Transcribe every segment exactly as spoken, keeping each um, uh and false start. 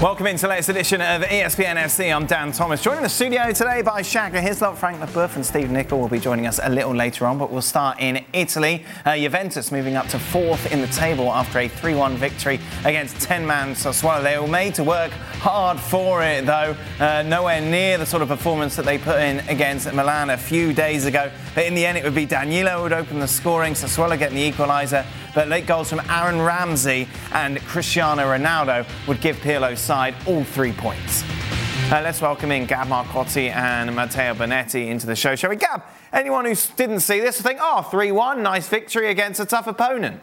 Welcome into the latest edition of E S P N F C. I'm Dan Thomas, joined in the studio today by Shaka Hislop, Frank Leboeuf and Steve Nicol will be joining us a little later on, but we'll start in Italy. Uh, Juventus moving up to fourth in the table after a three one victory against ten-man Sassuolo. They were made to work hard for it, though. Uh, nowhere near the sort of performance that they put in against Milan a few days ago. But in the end, it would be Danilo who would open the scoring, Sassuolo getting the equaliser. But late goals from Aaron Ramsey and Cristiano Ronaldo would give Pirlo's side all three points. Uh, let's welcome in Gab Marcotti and Matteo Bonetti into the show. Shall we, Gab? Anyone who didn't see this will think, oh, three one, nice victory against a tough opponent.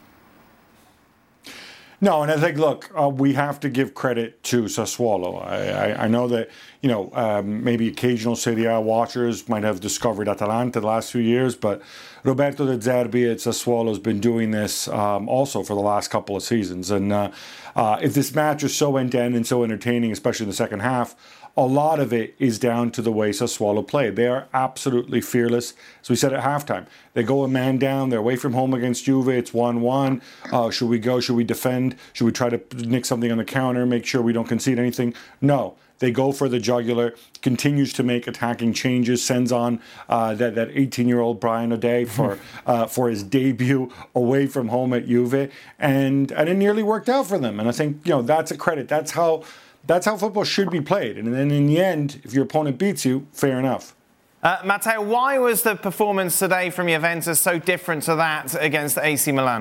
No, and I think, look, uh, we have to give credit to Sassuolo. I, I, I know that, you know, um, maybe occasional Serie A watchers might have discovered Atalanta the last few years, but Roberto De Zerbi at Sassuolo has been doing this um, also for the last couple of seasons. And uh, uh, if this match is so end-to-end and so entertaining, especially in the second half, a lot of it is down to the way Sassuolo play. They are absolutely fearless. As we said at halftime, they go a man down. They're away from home against Juve. It's one one. Uh, should we go? Should we defend? Should we try to nick something on the counter, make sure we don't concede anything? No. They go for the jugular, continues to make attacking changes, sends on uh, that that eighteen-year-old Brian O'Day for uh, for his debut away from home at Juve, and and it nearly worked out for them. And I think, you know, that's a credit. That's how that's how football should be played. And then in the end, if your opponent beats you, fair enough. Uh, Matteo, why was the performance today from Juventus so different to that against A C Milan?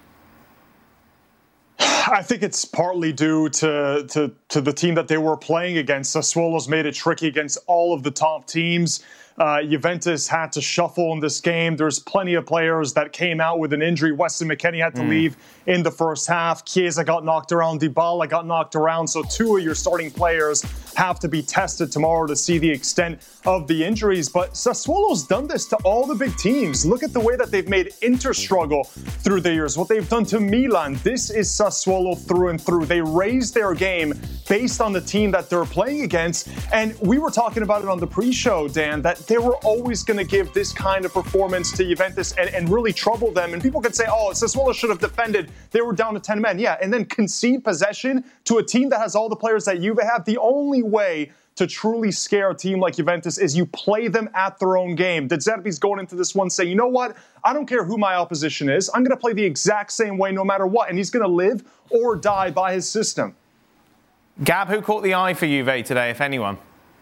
I think it's partly due to, to, to the team that they were playing against. Sassuolo's made it tricky against all of the top teams. Uh, Juventus had to shuffle in this game. There's plenty of players that came out with an injury. Weston McKennie had to mm. leave in the first half. Chiesa got knocked around. Dybala got knocked around. So two of your starting players have to be tested tomorrow to see the extent of the injuries. But Sassuolo's done this to all the big teams. Look at the way that they've made Inter struggle through the years. What they've done to Milan. This is Sassuolo through and through. They raised their game based on the team that they're playing against. And we were talking about it on the pre-show, Dan, that they were always going to give this kind of performance to Juventus and, and really trouble them. And people could say, oh, Sassuolo should have defended. They were down to ten men. Yeah, and then concede possession to a team that has all the players that Juve have. The only way to truly scare a team like Juventus is you play them at their own game. De Zerbi's going into this one saying, you know what? I don't care who my opposition is. I'm going to play the exact same way no matter what. And he's going to live or die by his system. Gab, who caught the eye for Juve today, if anyone?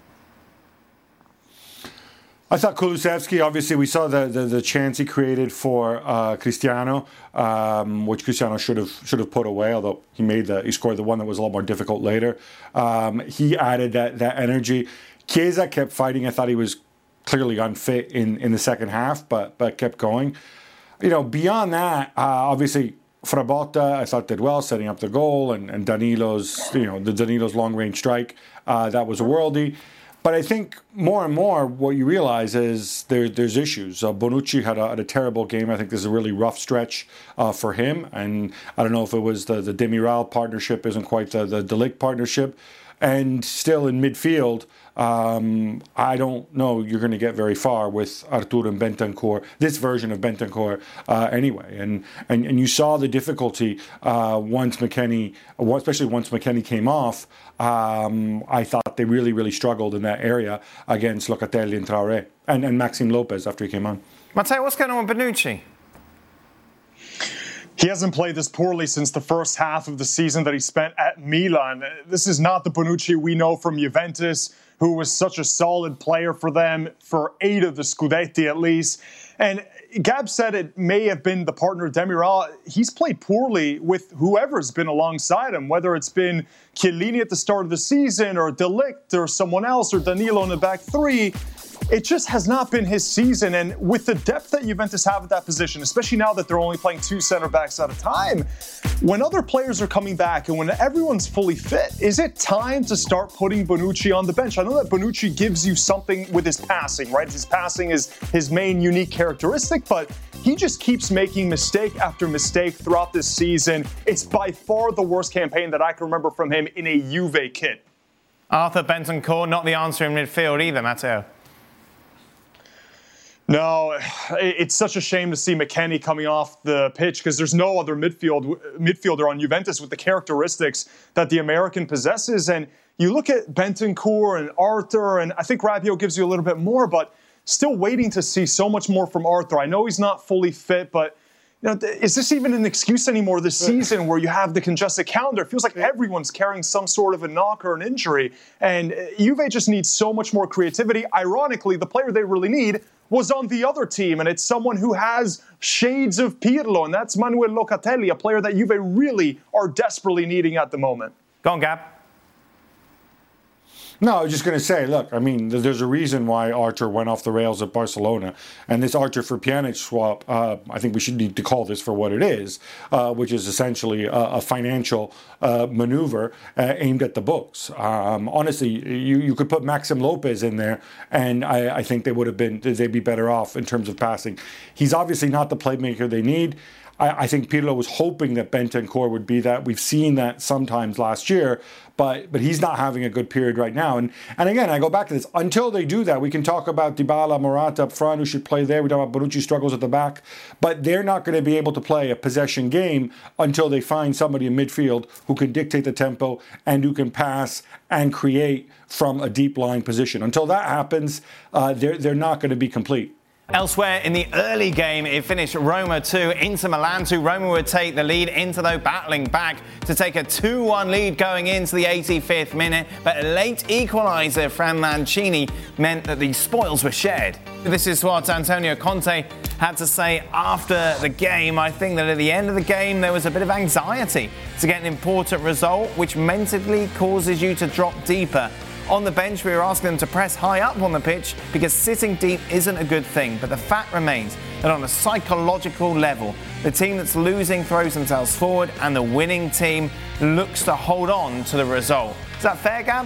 I thought Kulusevski, obviously, we saw the, the, the chance he created for uh, Cristiano, um, which Cristiano should have should have put away, although he made the he scored the one that was a lot more difficult later. Um, he added that that energy. Chiesa kept fighting. I thought he was clearly unfit in, in the second half, but but kept going. You know, beyond that, uh, obviously, Frabotta, I thought did well, setting up the goal, and, and Danilo's, you know, the Danilo's long range strike, uh, that was a worldie. But I think more and more what you realize is there, there's issues. Uh, Bonucci had a, had a terrible game. I think this is a really rough stretch uh, for him. And I don't know if it was the, the Demiral partnership isn't quite the, the De Ligt partnership. And still in midfield, um, I don't know you're going to get very far with Arthur and Bentancur, this version of Bentancur uh, anyway. And, and and you saw the difficulty uh, once McKennie, especially once McKennie came off. Um, I thought they really, really struggled in that area against Locatelli and Traoré and, and Maxime Lopez after he came on. Matteo, what's going on with Bonucci? He hasn't played this poorly since the first half of the season that he spent at Milan. This is not the Bonucci we know from Juventus, who was such a solid player for them for eight of the Scudetti at least. And Gab said it may have been the partner Demiral. He's played poorly with whoever's been alongside him, whether it's been Chiellini at the start of the season or De Ligt or someone else or Danilo in the back three. It just has not been his season. And with the depth that Juventus have at that position, especially now that they're only playing two center backs at a time, when other players are coming back and when everyone's fully fit, is it time to start putting Bonucci on the bench? I know that Bonucci gives you something with his passing, right? His passing is his main unique characteristic, but he just keeps making mistake after mistake throughout this season. It's by far the worst campaign that I can remember from him in a Juve kit. Arthur Bentancur, not the answer in midfield either, Matteo. No, it's such a shame to see McKennie coming off the pitch because there's no other midfield midfielder on Juventus with the characteristics that the American possesses. And you look at Bentancur and Arthur, and I think Rabiot gives you a little bit more, but still waiting to see so much more from Arthur. I know he's not fully fit, but you know, is this even an excuse anymore this season where you have the congested calendar? It feels like everyone's carrying some sort of a knock or an injury. And Juve just needs so much more creativity. Ironically, the player they really need was on the other team, and it's someone who has shades of Pirlo, and that's Manuel Locatelli, a player that Juve really are desperately needing at the moment. Go on, Gab. No, I was just going to say, look, I mean, there's a reason why Arthur went off the rails at Barcelona. And this Arthur for Pjanic swap, uh, I think we should need to call this for what it is, uh, which is essentially a, a financial uh, maneuver uh, aimed at the books. Um, honestly, you, you could put Maxim Lopez in there, and I, I think they would have been, they'd be better off in terms of passing. He's obviously not the playmaker they need. I, I think Pirlo was hoping that Bentancur would be that. We've seen that sometimes last year. But but he's not having a good period right now. And and again, I go back to this. Until they do that, we can talk about Dybala, Morata up front, who should play there. We talk about Bonucci struggles at the back. But they're not going to be able to play a possession game until they find somebody in midfield who can dictate the tempo and who can pass and create from a deep lying position. Until that happens, uh, they're, they're not going to be complete. Elsewhere in the early game, it finished Roma two, Inter Milan two. Roma would take the lead. Inter, though, battling back to take a two one lead going into the eighty-fifth minute. But a late equaliser from Mancini meant that the spoils were shared. This is what Antonio Conte had to say after the game. I think that at the end of the game, there was a bit of anxiety to get an important result, which mentally causes you to drop deeper. On the bench, we were asking them to press high up on the pitch because sitting deep isn't a good thing. But the fact remains that on a psychological level, the team that's losing throws themselves forward and the winning team looks to hold on to the result. Is that fair, Gab?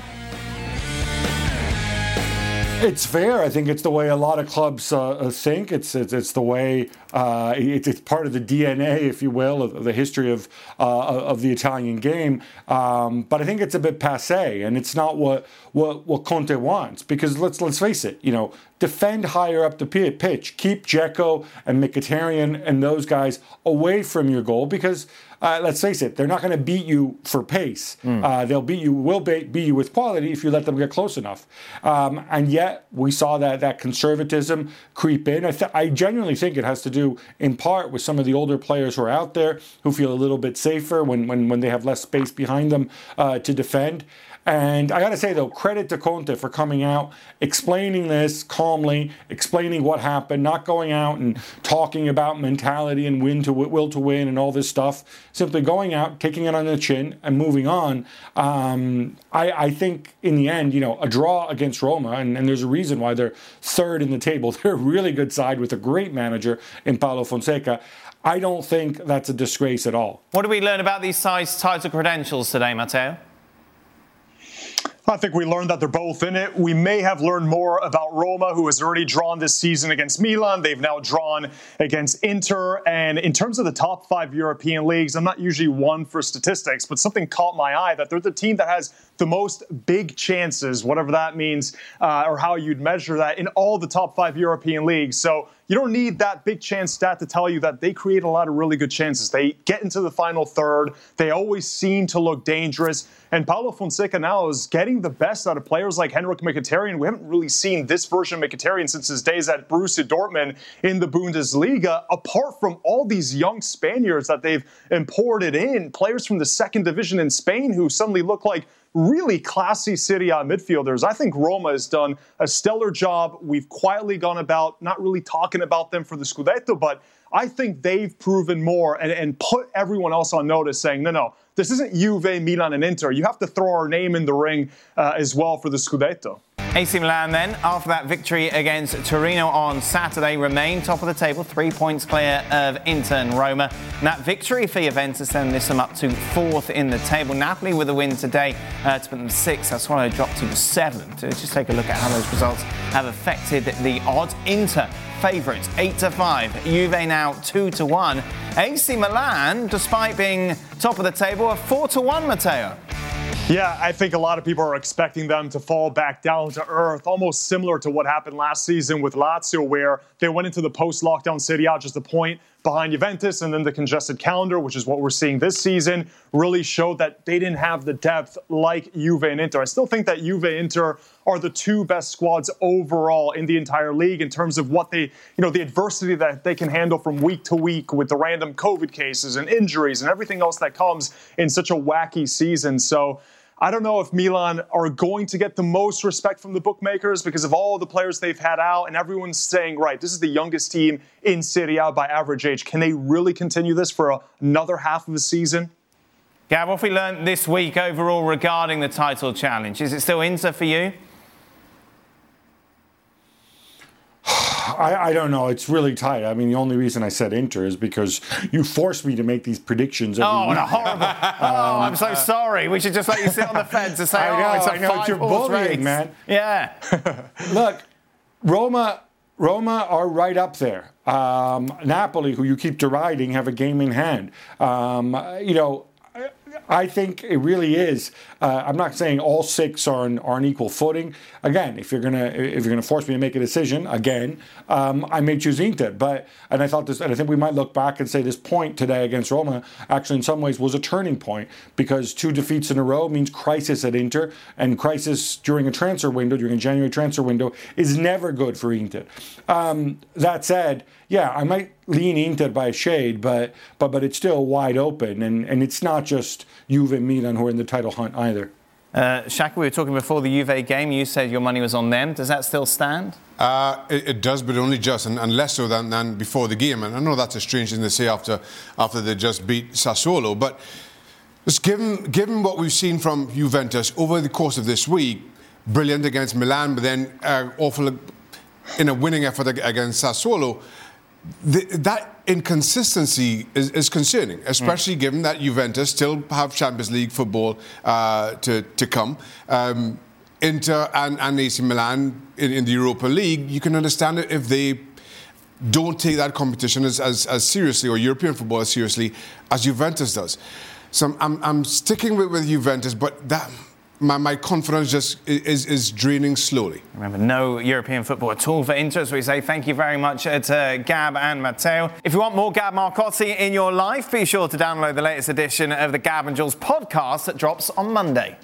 It's fair. I think it's the way a lot of clubs uh, think. It's, it's it's the way uh, it, it's part of the D N A, if you will, of the history of uh, of the Italian game. Um, but I think it's a bit passé, and it's not what what what Conte wants. Because let's let's face it, you know, defend higher up the pitch, keep Dzeko and Mkhitaryan and those guys away from your goal. Because uh, let's face it, they're not going to beat you for pace. Mm. Uh, they'll beat you, will beat, beat you with quality if you let them get close enough. Um, and yet we saw that that conservatism creep in. I, th- I genuinely think it has to do in part with some of the older players who are out there who feel a little bit safer when when, when they have less space behind them uh, to defend. And I got to say, though, credit to Conte for coming out, explaining this calmly, explaining what happened, not going out and talking about mentality and win to will to win and all this stuff. Simply going out, taking it on the chin, and moving on. Um, I, I think in the end, you know, a draw against Roma, and, and there's a reason why they're third in the table. They're a really good side with a great manager in Paulo Fonseca. I don't think that's a disgrace at all. What do we learn about these sides' title credentials today, Matteo? I think we learned that they're both in it. We may have learned more about Roma, who has already drawn this season against Milan. They've now drawn against Inter. And in terms of the top five European leagues, I'm not usually one for statistics, but something caught my eye that they're the team that has the most big chances, whatever that means, uh, or how you'd measure that, in all the top five European leagues. So you don't need that big chance stat to tell you that they create a lot of really good chances. They get into the final third. They always seem to look dangerous. And Paulo Fonseca now is getting the best out of players like Henrik Mkhitaryan. We haven't really seen this version of Mkhitaryan since his days at Borussia Dortmund in the Bundesliga, apart from all these young Spaniards that they've imported in, players from the second division in Spain who suddenly look like really classy Serie A midfielders. I think Roma has done a stellar job. We've quietly gone about not really talking about them for the Scudetto, but I think they've proven more and, and put everyone else on notice, saying, no, no, this isn't Juve, Milan, and Inter. You have to throw our name in the ring uh, as well for the Scudetto. A C Milan then, after that victory against Torino on Saturday, remain top of the table, three points clear of Inter and Roma. And that victory for Juventus then lifts them up to fourth in the table. Napoli with a win today uh, to put them sixth. That's why they dropped to seventh. So let's just take a look at how those results have affected the odds. Inter favourites, eight to five. Juve now two to one. A C Milan, despite being top of the table, are four to one, Matteo. Yeah, I think a lot of people are expecting them to fall back down to earth, almost similar to what happened last season with Lazio, where they went into the post-lockdown Serie A just a point behind Juventus, and then the congested calendar, which is what we're seeing this season, really showed that they didn't have the depth like Juve and Inter. I still think that Juve and Inter are the two best squads overall in the entire league in terms of what they, you know, the adversity that they can handle from week to week with the random COVID cases and injuries and everything else that comes in such a wacky season. So I don't know if Milan are going to get the most respect from the bookmakers because of all the players they've had out, and everyone's saying, right, this is the youngest team in Serie A by average age. Can they really continue this for another half of the season? Gab, what have we learned this week overall regarding the title challenge? Is it still Inter for you? I, I don't know. It's really tight. I mean, the only reason I said Inter is because you forced me to make these predictions every Oh, week. no, horrible. oh, I'm so sorry. We should just let you sit on the fence and say, I know, oh, it's a I know, it's your five-horse bullying, race. man. Yeah. Look, Roma, Roma are right up there. Um, Napoli, who you keep deriding, have a game in hand. Um, you know, I think it really is. Uh, I'm not saying all six are on, are on equal footing. Again, if you're gonna if you're gonna force me to make a decision, again, um, I may choose Inter. But and I thought this, and I think we might look back and say this point today against Roma actually in some ways was a turning point because two defeats in a row means crisis at Inter, and crisis during a transfer window, during a January transfer window, is never good for Inter. Um, that said, yeah, I might lean Inter by a shade, but but but it's still wide open, and, and it's not just Juve and Milan who are in the title hunt either. Uh, Shaka, we were talking before the Juve game. You said your money was on them. Does that still stand? Uh, it, it does, but only just, and, and less so than, than before the game. And I know that's a strange thing to say after after they just beat Sassuolo, but just given given what we've seen from Juventus over the course of this week, brilliant against Milan, but then uh, awful in a winning effort against Sassuolo. The, that inconsistency is, is concerning, especially mm. given that Juventus still have Champions League football uh, to, to come. Um, Inter and, and A C Milan in, in the Europa League, you can understand it if they don't take that competition as, as, as seriously, or European football as seriously as Juventus does. So I'm, I'm, I'm sticking with, with Juventus, but that... My, my confidence just is, is draining slowly. Remember, no European football at all for Inter, so we say thank you very much to Gab and Matteo. If you want more Gab Marcotti in your life, be sure to download the latest edition of the Gab and Jules podcast that drops on Monday.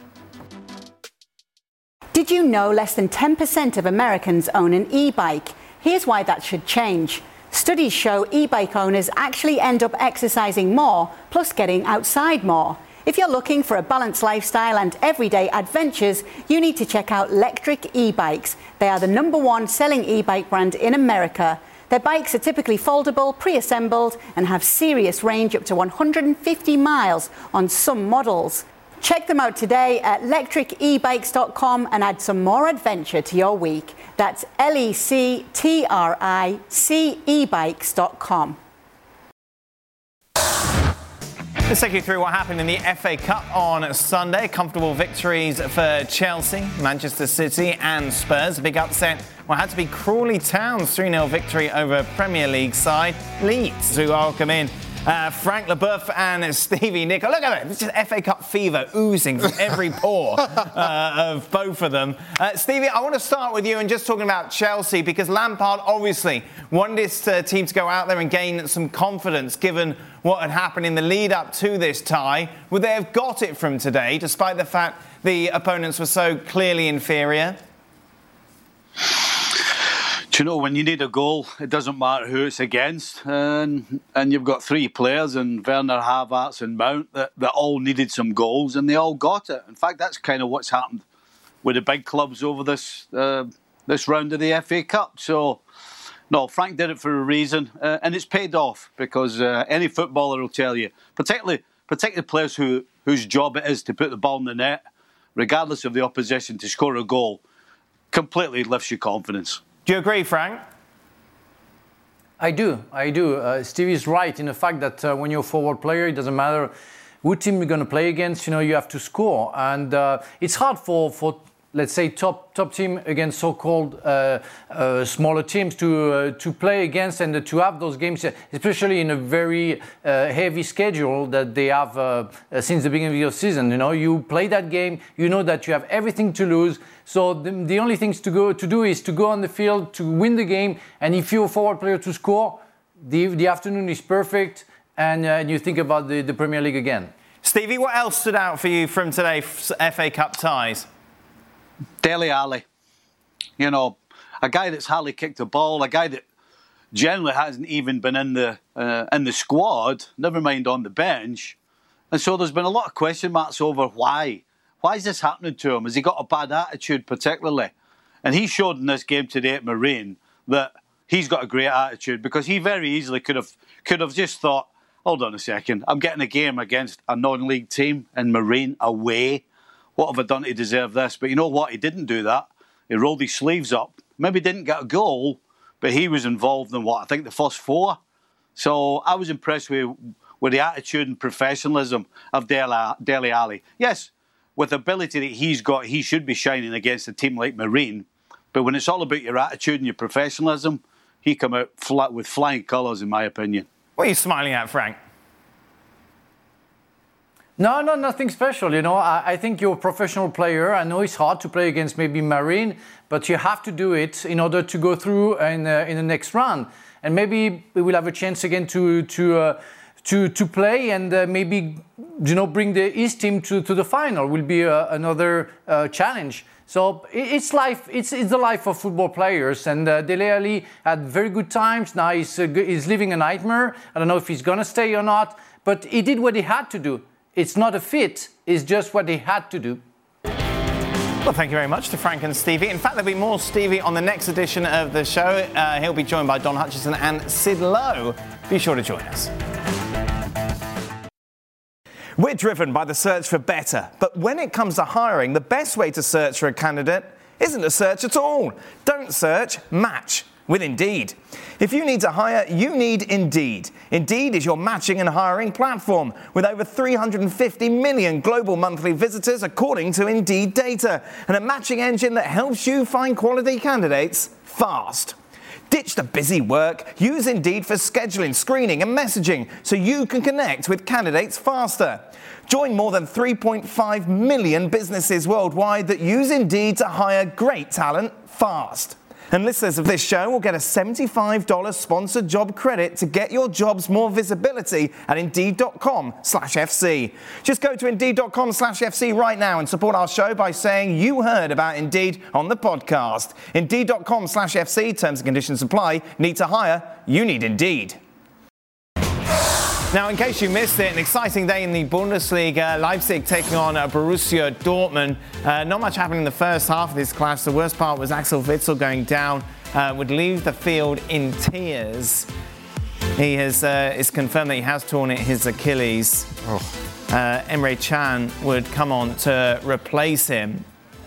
Did you know less than ten percent of Americans own an e-bike? Here's why that should change. Studies show e-bike owners actually end up exercising more, plus getting outside more. If you're looking for a balanced lifestyle and everyday adventures, you need to check out Lectric e-bikes. They are the number one selling e-bike brand in America. Their bikes are typically foldable, pre-assembled, and have serious range up to one hundred fifty miles on some models. Check them out today at lectric e bikes dot com and add some more adventure to your week. That's L E C T R I C e bikes dot com. Let's take you through what happened in the F A Cup on Sunday. Comfortable victories for Chelsea, Manchester City and Spurs. A big upset what had to be Crawley Town's three nil victory over Premier League side Leeds, who welcome in uh, Frank Leboeuf and Stevie Nicol. Look at it, it's just F A Cup fever oozing from every pore uh, of both of them. Uh, Stevie, I want to start with you and just talking about Chelsea, because Lampard obviously wanted his uh, team to go out there and gain some confidence given what had happened in the lead up to this tie. Would they have got it from today, despite the fact the opponents were so clearly inferior? Do you know, when you need a goal, it doesn't matter who it's against. And and you've got three players, and Werner, Havertz and Mount, that, that all needed some goals, and they all got it. In fact, that's kind of what's happened with the big clubs over this uh, this round of the F A Cup. So, no, Frank did it for a reason, uh, and it's paid off, because uh, any footballer will tell you, particularly particularly players who whose job it is to put the ball in the net, regardless of the opposition, to score a goal, completely lifts your confidence. Do you agree, Frank? I do, I do. Uh, Stevie's right in the fact that uh, when you're a forward player, it doesn't matter what team you're going to play against, you know, you have to score. And uh, it's hard for, for let's say, top top team against so-called uh, uh, smaller teams to uh, to play against and to have those games, especially in a very uh, heavy schedule that they have uh, since the beginning of the season. You know, you play that game, you know that you have everything to lose. So the, the only things to go to do is to go on the field to win the game. And if you're a forward player to score, the the afternoon is perfect, and, uh, and you think about the, the Premier League again. Stevie, what else stood out for you from today's F A Cup ties? Dele Alli, you know, a guy that's hardly kicked a ball, a guy that generally hasn't even been in the uh, in the squad, never mind on the bench. And so there's been a lot of question marks over why. Why is this happening to him? Has he got a bad attitude particularly? And he showed in this game today at Marine that he's got a great attitude, because he very easily could have could have just thought, hold on a second, I'm getting a game against a non-league team in Marine away. What have I done to deserve this? But you know what? He didn't do that. He rolled his sleeves up. Maybe didn't get a goal, but he was involved in what? I think the first four. So I was impressed with, with the attitude and professionalism of Dele, Dele Alli. Yes, with the ability that he's got, he should be shining against a team like Marine. But when it's all about your attitude and your professionalism, he come out flat with flying colours, in my opinion. What are you smiling at, Frank? No, no, nothing special. You know, I, I think you're a professional player. I know it's hard to play against maybe Marine, but you have to do it in order to go through in, uh, in the next round. And maybe we will have a chance again to to uh, to to play and uh, maybe, you know, bring the East team to, to the final. Will be uh, another uh, challenge. So it's life. It's it's the life of football players. And uh, Dele Alli had very good times. Now he's uh, he's living a nightmare. I don't know if he's gonna stay or not, but he did what he had to do. It's not a fit, it's just what they had to do. Well, thank you very much to Frank and Stevie. In fact, there'll be more Stevie on the next edition of the show. Uh, he'll be joined by Don Hutchison and Sid Lowe. Be sure to join us. We're driven by the search for better. But when it comes to hiring, the best way to search for a candidate isn't to search at all. Don't search, match with Indeed. If you need to hire, you need Indeed. Indeed is your matching and hiring platform with over three hundred fifty million global monthly visitors according to Indeed data, and a matching engine that helps you find quality candidates fast. Ditch the busy work. Use Indeed for scheduling, screening and messaging so you can connect with candidates faster. Join more than three point five million businesses worldwide that use Indeed to hire great talent fast. And listeners of this show will get a seventy-five dollars sponsored job credit to get your jobs more visibility at Indeed.com slash FC. Just go to Indeed.com slash FC right now and support our show by saying you heard about Indeed on the podcast. Indeed.com slash FC, terms and conditions apply. Need to hire? You need Indeed. Now, in case you missed it, an exciting day in the Bundesliga. Leipzig taking on uh, Borussia Dortmund. Uh, not much happened in the first half of this clash. The worst part was Axel Witsel going down, uh, would leave the field in tears. He has uh, it's confirmed that he has torn his Achilles. Oh. Uh, Emre Can would come on to replace him.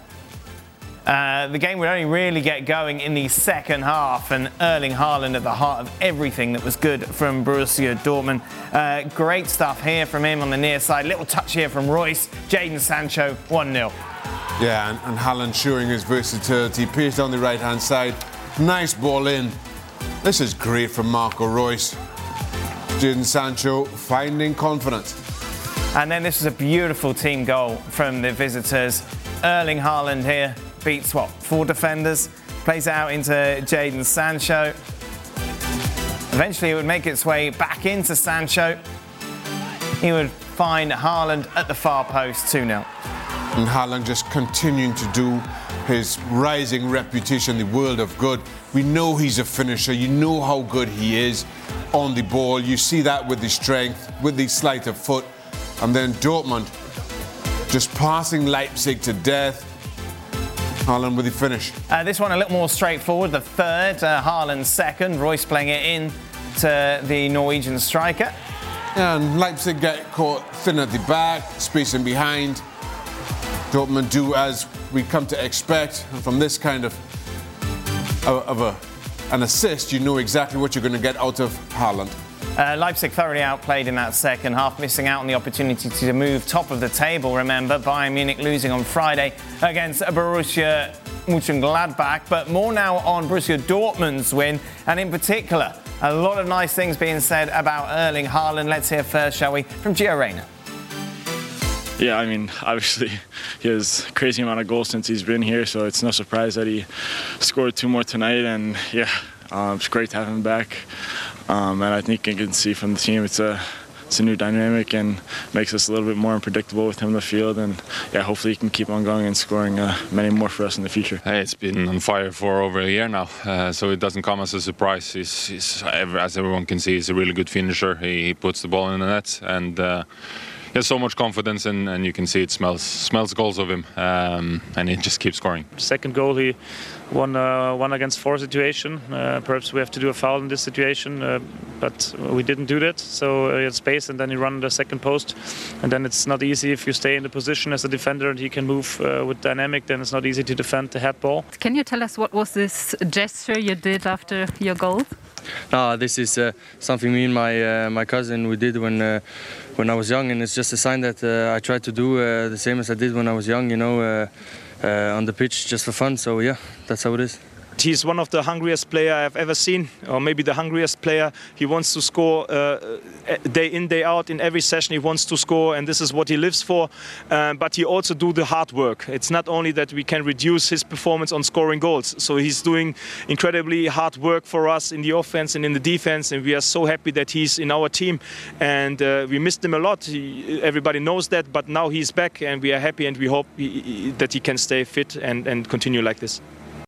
Uh, the game would only really get going in the second half, and Erling Haaland at the heart of everything that was good from Borussia Dortmund. Uh, great stuff here from him on the near side. Little touch here from Royce. Jadon Sancho, one nil. Yeah, and, and Haaland showing his versatility. Pierced down the right-hand side. Nice ball in. This is great from Marco Royce. Jadon Sancho finding confidence. And then this is a beautiful team goal from the visitors. Erling Haaland here. Beats, what, four defenders, plays it out into Jadon Sancho. Eventually it would make its way back into Sancho. He would find Haaland at the far post, two nil. And Haaland just continuing to do his rising reputation in the world of good. We know he's a finisher. You know how good he is on the ball. You see that with the strength, with the sleight of foot. And then Dortmund just passing Leipzig to death. Haaland with the finish. Uh, this one a little more straightforward. The third, uh, Haaland second. Royce playing it in to the Norwegian striker. Yeah, and Leipzig get caught thin at the back, spacing behind. Dortmund do as we come to expect. And from this kind of, of, of a, an assist, you know exactly what you're going to get out of Haaland. Uh, Leipzig thoroughly outplayed in that second half, missing out on the opportunity to move top of the table. Remember, Bayern Munich losing on Friday against Borussia Mönchengladbach. But more now on Borussia Dortmund's win, and in particular, a lot of nice things being said about Erling Haaland. Let's hear first, shall we, from Gio Reyna. Yeah, I mean, obviously, he has a crazy amount of goals since he's been here, so it's no surprise that he scored two more tonight. And yeah, um, it's great to have him back. Um, and I think you can see from the team, it's a it's a new dynamic and makes us a little bit more unpredictable with him in the field. And yeah, hopefully he can keep on going and scoring uh, many more for us in the future. Hey, it's been on fire for over a year now, uh, so it doesn't come as a surprise. He's, he's, as everyone can see, he's a really good finisher. He, he puts the ball in the net, and uh, he has so much confidence, and, and you can see it smells smells goals of him, um, and he just keeps scoring. Second goal, he won uh, one against four situation. Uh, perhaps we have to do a foul in this situation, uh, but we didn't do that. So he had space, and then he ran the second post, and then it's not easy if you stay in the position as a defender and he can move uh, with dynamic. Then it's not easy to defend the head ball. Can you tell us what was this gesture you did after your goal? No, this is uh, something me and my uh, my cousin we did when uh, when I was young, and it's just a sign that uh, I tried to do uh, the same as I did when I was young, you know, uh, uh, on the pitch just for fun. So yeah, that's how it is. He's one of the hungriest player I've ever seen, or maybe the hungriest player. He wants to score uh, day in, day out. In every session he wants to score, and this is what he lives for. Uh, but he also do the hard work. It's not only that we can reduce his performance on scoring goals. So he's doing incredibly hard work for us in the offense and in the defense, and we are so happy that he's in our team. And uh, we missed him a lot. He, everybody knows that, but now he's back, and we are happy, and we hope he, he, that he can stay fit and, and continue like this.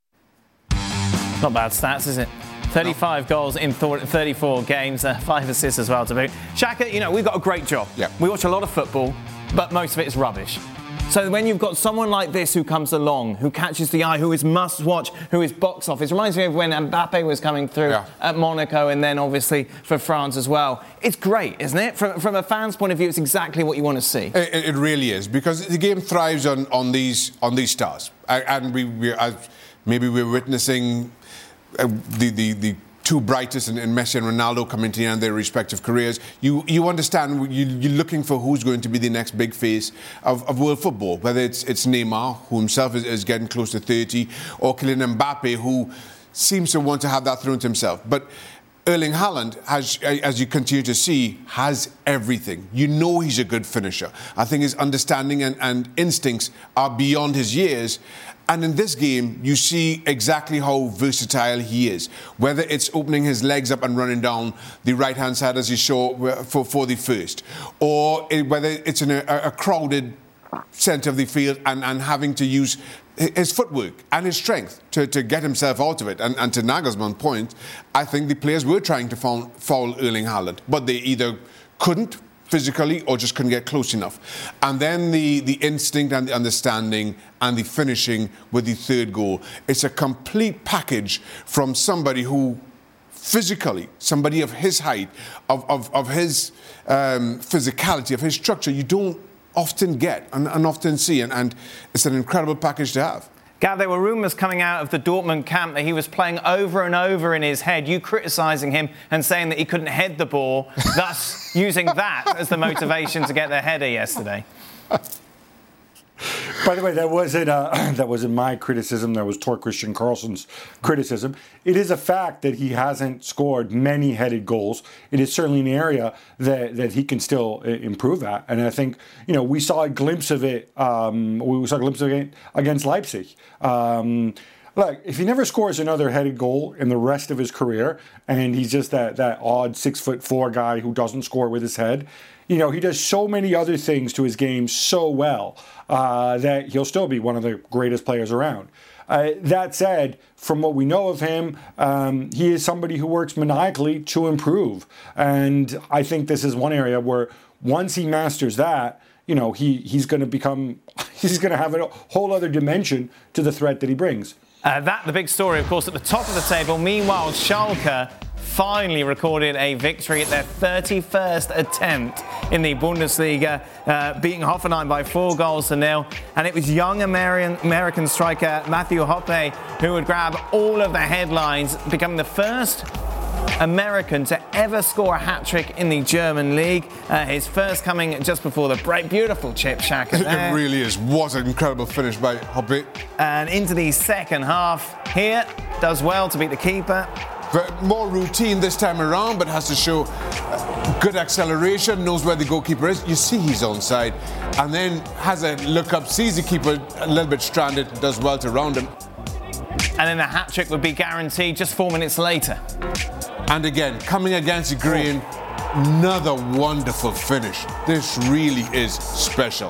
Not bad stats, is it? thirty-five no. goals in thirty-four games, uh, five assists as well to boot. Shaka, you know, we've got a great job. Yeah. We watch a lot of football, but most of it is rubbish. So when you've got someone like this who comes along, who catches the eye, who is must-watch, who is box office, reminds me of when Mbappe was coming through yeah. at Monaco and then obviously for France as well. It's great, isn't it? From, from a fan's point of view, it's exactly what you want to see. It, it really is, because the game thrives on, on these on these stars. And we, we as maybe we're witnessing Uh, the, the, the two brightest in, in Messi and Ronaldo coming to the end of their respective careers. You you understand, you, you're looking for who's going to be the next big face of, of world football, whether it's it's Neymar, who himself is, is getting close to thirty, or Kylian Mbappe, who seems to want to have that throne to himself. But Erling Haaland, has, as you continue to see, has everything. You know he's a good finisher. I think his understanding and, and instincts are beyond his years. And in this game, you see exactly how versatile he is. Whether it's opening his legs up and running down the right-hand side, as you saw for, for the first, or whether it's in a, a crowded centre of the field and, and having to use his footwork and his strength to, to get himself out of it. And, and to Nagelsmann's point, I think the players were trying to foul, foul Erling Haaland, but they either couldn't physically or just couldn't get close enough. And then the, the instinct and the understanding and the finishing with the third goal. It's a complete package from somebody who physically, somebody of his height, of, of, of his um, physicality, of his structure, you don't often get and, and often see. And, and it's an incredible package to have. Gav, there were rumours coming out of the Dortmund camp that he was playing over and over in his head, you criticising him and saying that he couldn't head the ball, thus using that as the motivation to get the header yesterday. By the way, that wasn't uh, that wasn't my criticism. That was Tor Christian Carlson's criticism. It is a fact that he hasn't scored many headed goals. It is certainly an area that, that he can still improve at. And I think, you know, we saw a glimpse of it. Um, we saw a glimpse of it against Leipzig. Um, Look, if he never scores another headed goal in the rest of his career, and he's just that, that odd six foot four guy who doesn't score with his head, you know, he does so many other things to his game so well uh, that he'll still be one of the greatest players around. Uh, that said, from what we know of him, um, he is somebody who works maniacally to improve. And I think this is one area where once he masters that, you know, he, he's going to become, he's going to have a whole other dimension to the threat that he brings. Uh, that, the big story, of course, at the top of the table. Meanwhile, Schalke finally recorded a victory at their thirty-first attempt in the Bundesliga, uh, beating Hoffenheim by four goals to nil. And it was young American, American striker Matthew Hoppe who would grab all of the headlines, becoming the first American to ever score a hat-trick in the German league. Uh, his first coming just before the break. Beautiful chip, Xhaka there. It really is. What an incredible finish by Hoppe. And into the second half here. Does well to beat the keeper. But more routine this time around, but has to show uh, good acceleration, knows where the goalkeeper is. You see he's onside. And then has a look up, sees the keeper a little bit stranded, does well to round him. And then the hat-trick would be guaranteed just four minutes later. And again, coming against the green, another wonderful finish. This really is special.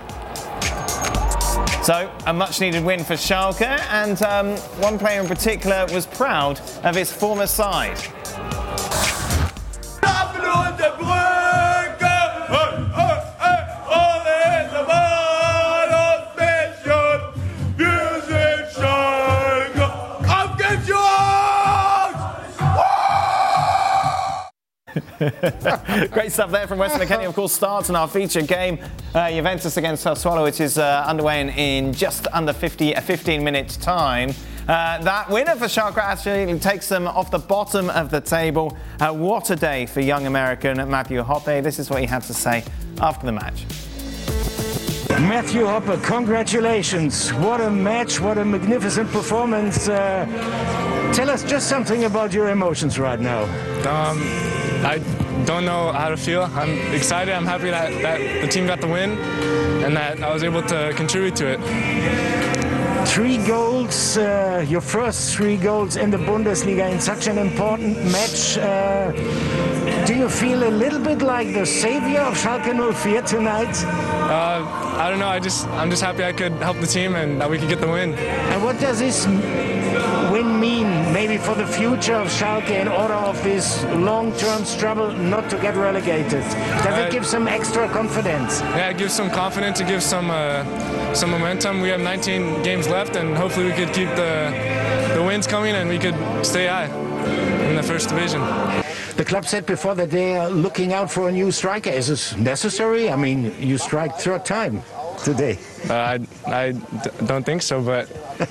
So, a much-needed win for Schalke, and um, one player in particular was proud of his former side. Great stuff there from Weston McKennie. Of course, starts in our featured game, uh, Juventus against Sassuolo, which is uh, underway in, in just under fifty, a fifteen minutes time. Uh, that winner for Schalke actually takes them off the bottom of the table. Uh, what a day for young American Matthew Hoppe. This is what he had to say after the match. Matthew Hoppe, congratulations. What a match, what a magnificent performance. Uh, tell us just something about your emotions right now. Um, I don't know how to feel. I'm excited. I'm happy that, that the team got the win and that I was able to contribute to it. Three goals, uh, your first three goals in the Bundesliga in such an important match. Uh, do you feel a little bit like the savior of Schalke oh four tonight? Uh, I don't know. I just, I'm just happy I could help the team and that we could get the win. And what does this win mean, maybe for the future of Schalke in order of this long-term struggle not to get relegated? Does uh, it give some extra confidence? Yeah, it gives some confidence. It gives some uh, some momentum. We have nineteen games left, and hopefully we could keep the the wins coming and we could stay high in the first division. The club said before that they are looking out for a new striker. Is this necessary? I mean, you strike third time today. Uh, I, I d- don't think so, but...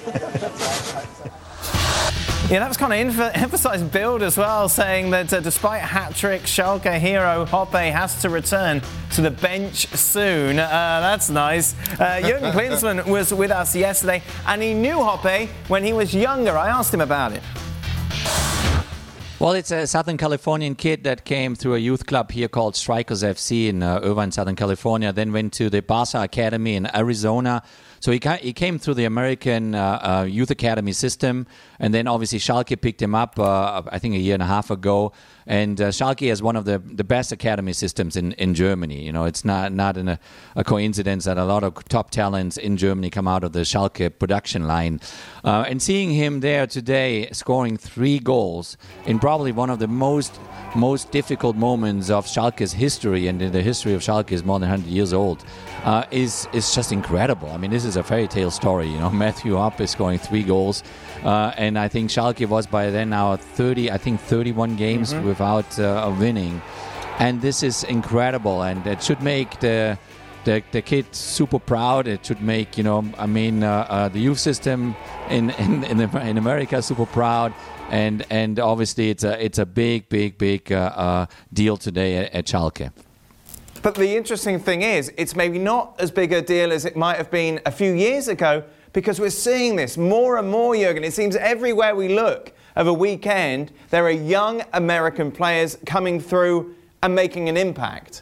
Yeah, that was kind of inf- emphasised Bild as well, saying that uh, despite a hat-trick, Schalke hero Hoppe has to return to the bench soon. Uh, that's nice. Uh, Jürgen Klinsmann was with us yesterday, and he knew Hoppe when he was younger. I asked him about it. Well, it's a Southern Californian kid that came through a youth club here called Strikers F C in uh, Irvine, Southern California, then went to the Barca Academy in Arizona. So he ca- he came through the American uh, uh, Youth Academy system, and then obviously Schalke picked him up, uh, I think a year and a half ago. And uh, Schalke has one of the, the best academy systems in, in Germany. You know, it's not not an, a, a coincidence that a lot of top talents in Germany come out of the Schalke production line. Uh, and seeing him there today, scoring three goals in probably one of the most most difficult moments of Schalke's history, and the history of Schalke is more than one hundred years old, uh, is is just incredible. I mean, this is a fairy tale story. You know, Matthew Hoppe is scoring three goals, uh, and I think Schalke was by then now thirty, I think thirty-one games mm-hmm. without uh, winning, and this is incredible, and it should make the. The, the kid super proud. It should make, you know, I mean, uh, uh, the youth system in in in, the, in America super proud, and and obviously it's a it's a big big big uh, uh, deal today at, at Schalke. But the interesting thing is, it's maybe not as big a deal as it might have been a few years ago, because we're seeing this more and more, Jürgen. It seems everywhere we look over a weekend, there are young American players coming through and making an impact.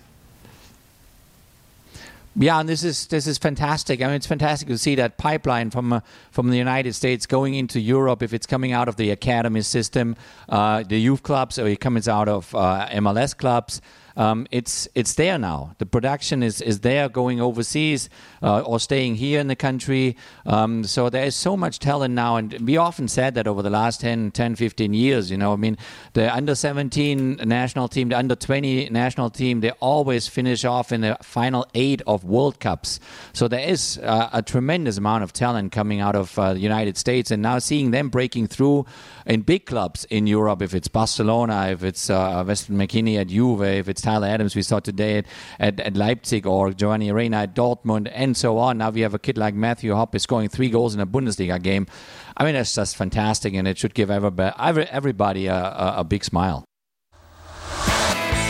Yeah, and this is this is fantastic. I mean, it's fantastic to see that pipeline from uh, from the United States going into Europe. If it's coming out of the academy system, uh, the youth clubs, or it comes out of uh, M L S clubs. Um, it's it's there now. The production is, is there, going overseas uh, or staying here in the country. Um, so there is so much talent now, and we often said that over the last ten, fifteen years. You know, I mean, the under seventeen national team, the under twenty national team, they always finish off in the final eight of World Cups. So there is uh, a tremendous amount of talent coming out of uh, the United States, and now seeing them breaking through in big clubs in Europe, if it's Barcelona, if it's uh, Weston McKennie at Juve, if it's Tyler Adams we saw today at, at, at Leipzig, or Giovanni Reina at Dortmund, and so on. Now we have a kid like Matthew Hoppe scoring three goals in a Bundesliga game. I mean, that's just fantastic, and it should give everybody, everybody a, a, a big smile.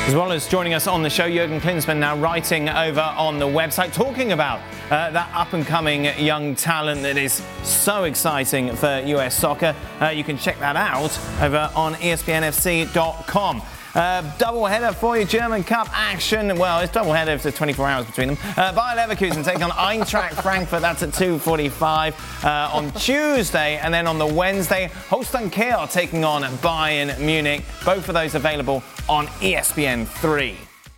As well as joining us on the show, Jurgen Klinsmann now writing over on the website, talking about uh, that up-and-coming young talent that is so exciting for U S soccer. Uh, you can check that out over on E S P N F C dot com. Uh, double header for you, German Cup action. Well, it's double header for twenty-four hours between them. Uh, Bayer Leverkusen take on Eintracht Frankfurt. That's at two forty-five uh, on Tuesday. And then on the Wednesday, Holstein Kiel taking on Bayern Munich. Both of those available on E S P N three.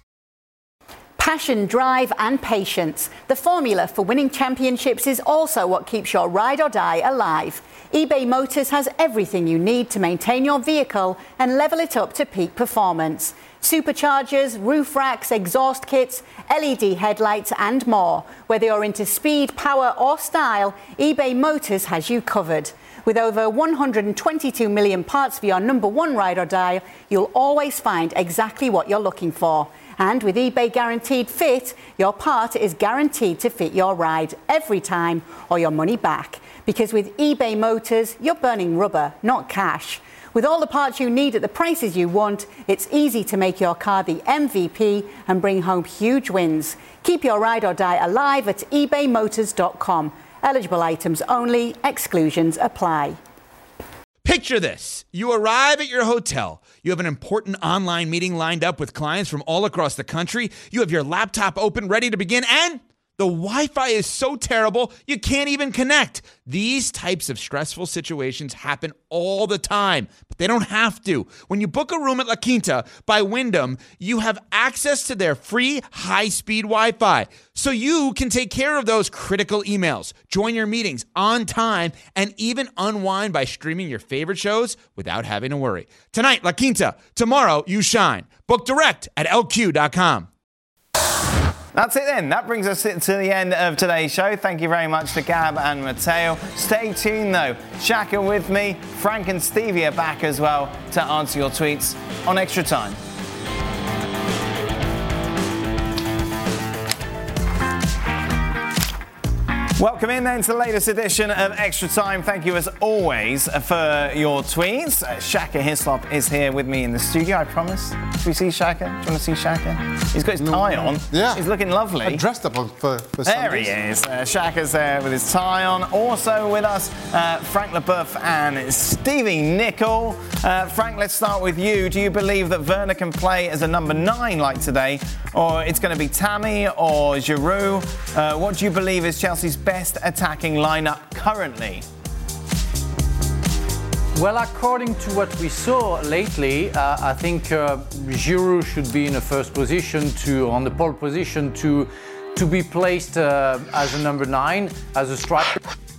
Passion, drive and patience. The formula for winning championships is also what keeps your ride or die alive. eBay Motors has everything you need to maintain your vehicle and level it up to peak performance. Superchargers, roof racks, exhaust kits, L E D headlights and more. Whether you're into speed, power or style, eBay Motors has you covered. With over one hundred twenty-two million parts for your number one ride or die, you'll always find exactly what you're looking for. And with eBay Guaranteed Fit, your part is guaranteed to fit your ride every time or your money back. Because with eBay Motors, you're burning rubber, not cash. With all the parts you need at the prices you want, it's easy to make your car the M V P and bring home huge wins. Keep your ride or die alive at ebay motors dot com. Eligible items only, exclusions apply. Picture this. You arrive at your hotel. You have an important online meeting lined up with clients from all across the country. You have your laptop open, ready to begin, and the Wi-Fi is so terrible, you can't even connect. These types of stressful situations happen all the time, but they don't have to. When you book a room at La Quinta by Wyndham, you have access to their free high-speed Wi-Fi, so you can take care of those critical emails, join your meetings on time, and even unwind by streaming your favorite shows without having to worry. Tonight, La Quinta. Tomorrow, you shine. Book direct at L Q dot com. That's it then. That brings us to the end of today's show. Thank you very much to Gab and Matteo. Stay tuned though. Shaka with me. Frank and Stevie are back as well to answer your tweets on Extra Time. Welcome in then to the latest edition of Extra Time. Thank you as always for your tweets. Uh, Shaka Hislop is here with me in the studio, I promise. Should we see Shaka? Do you want to see Shaka? He's got his tie on. Yeah. He's looking lovely. I dressed up for, for There Sundays. he is. Uh, Shaka's there with his tie on. Also with us, uh, Frank Leboeuf and Stevie Nicol. Uh, Frank, let's start with you. Do you believe that Werner can play as a number nine like today? Or it's going to be Tammy or Giroud? Uh, what do you believe is Chelsea's best attacking lineup currently? Well, according to what we saw lately, uh, I think uh, Giroud should be in a first position to, on the pole position to, to be placed uh, as a number nine, as a striker.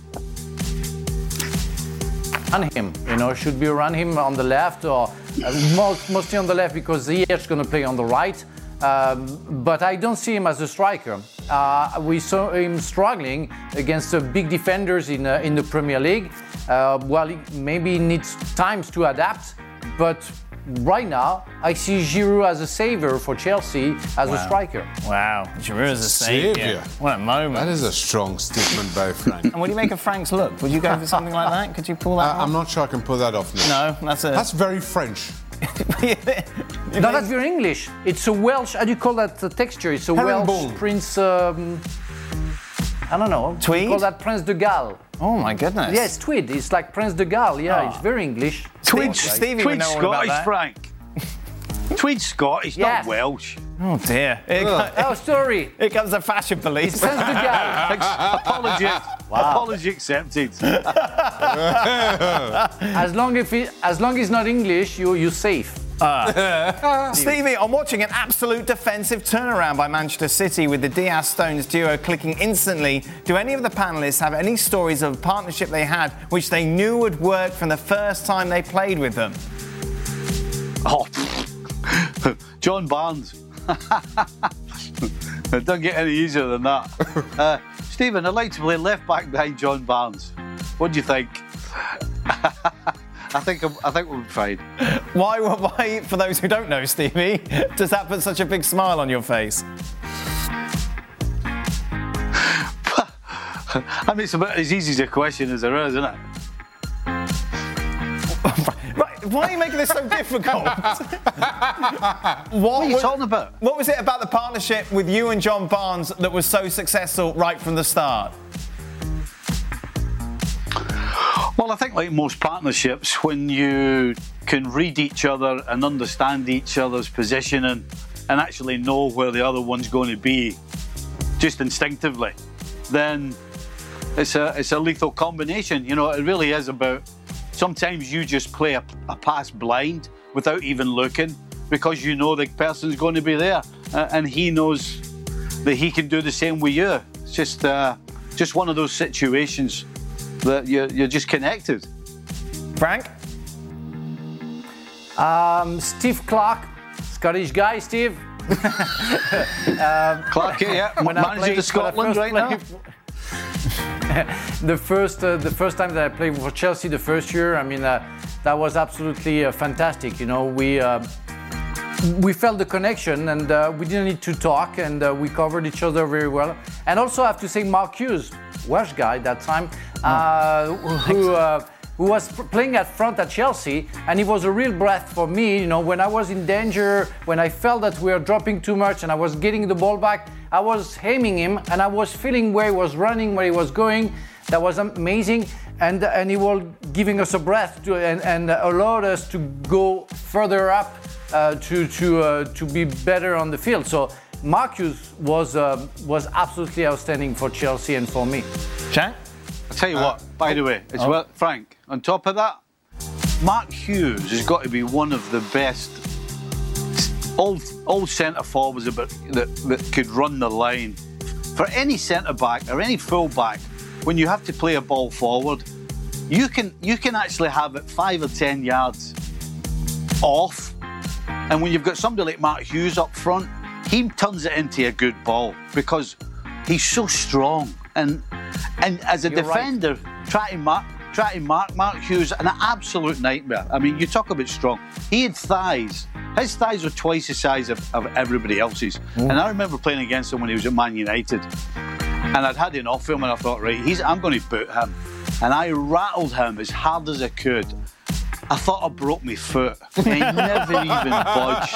And him, you know, should be around him on the left, or uh, most, mostly on the left because Ziyech is going to play on the right. Um, but I don't see him as a striker. Uh, we saw him struggling against uh, big defenders in uh, in the Premier League. Uh, well, he maybe needs times to adapt, but right now I see Giroud as a savior for Chelsea as wow. a striker. Wow, Giroud as a savior. Saviour. What a moment. That is a strong statement by Frank. And what do you make of Frank's look? Would you go for something like that? Could you pull that uh, off? I'm not sure I can pull that off now. No, that's a... That's very French. No, that's very English. It's a Welsh, how do you call that uh, texture? It's a Herringbone. Welsh Prince, um, I don't know. Tweed? We call that Prince de Galles. Oh my goodness. Yes, tweed. It's like Prince de Galles. Yeah, Oh. it's very English. Tweed, Stevie, Stevie would Tweed know all about Scottish, that. Frank. Tweed Scottish, Yes. not Welsh. Oh dear. Here, Oh, co- sorry. here comes the fashion police. It's Prince de Galles. Apology, Wow. apology accepted. As long as it, as long as it's not English, you you're safe. Uh. Stevie, I'm watching an absolute defensive turnaround by Manchester City with the Diaz-Stones duo clicking instantly. Do any of the panellists have any stories of a partnership they had which they knew would work from the first time they played with them? Oh, John Barnes. It doesn't get any easier than that. Uh, Stephen, I'd like to play left back behind John Barnes. What do you think? I think I'm, I think we'll be fine. Why, why, for those who don't know, Stevie, does that put such a big smile on your face? I mean, it's about as easy as a question as there is, isn't it? Right, why are you making this so difficult? what, what are you was, talking about? What was it about the partnership with you and John Barnes that was so successful right from the start? Well, I think like most partnerships, when you can read each other and understand each other's positioning and actually know where the other one's going to be just instinctively, then it's a it's a lethal combination. You know, it really is about, sometimes you just play a, a pass blind without even looking because you know the person's going to be there, uh, and he knows that he can do the same with you. It's just uh, just one of those situations that you're, you're just connected. Frank? Um, Steve Clark, Scottish guy, Steve. um, Clark, yeah, manager of Scotland right now. the first, uh, the first time that I played for Chelsea, the first year, I mean, uh, that was absolutely uh, fantastic. You know, we uh, we felt the connection, and uh, we didn't need to talk, and uh, we covered each other very well. And also, I have to say, Mark Hughes, Welsh guy that time, uh, who. Uh, who was playing at front at Chelsea, and he was a real breath for me. You know, when I was in danger, when I felt that we were dropping too much and I was getting the ball back, I was aiming him and I was feeling where he was running, where he was going. That was amazing, and and he was giving us a breath to, and, and allowed us to go further up uh, to to uh, to be better on the field. So Marcus was uh, was absolutely outstanding for Chelsea and for me. Jack? I'll tell you what, by the way, it's oh. well, Frank, on top of that, Mark Hughes has got to be one of the best old old centre forwards that, that, that could run the line. For any centre back or any full back, when you have to play a ball forward, you can you can actually have it five or ten yards off. And when you've got somebody like Mark Hughes up front, he turns it into a good ball because he's so strong. And and as a You're defender, right. try to mark, try to mark Mark Hughes, an absolute nightmare. I mean, you talk about strong. He had thighs. His thighs were twice the size of, of everybody else's. Mm. And I remember playing against him when he was at Man United. And I'd had enough of him, and I thought, right, he's, I'm going to boot him. And I rattled him as hard as I could. I thought I broke my foot. He never even budged.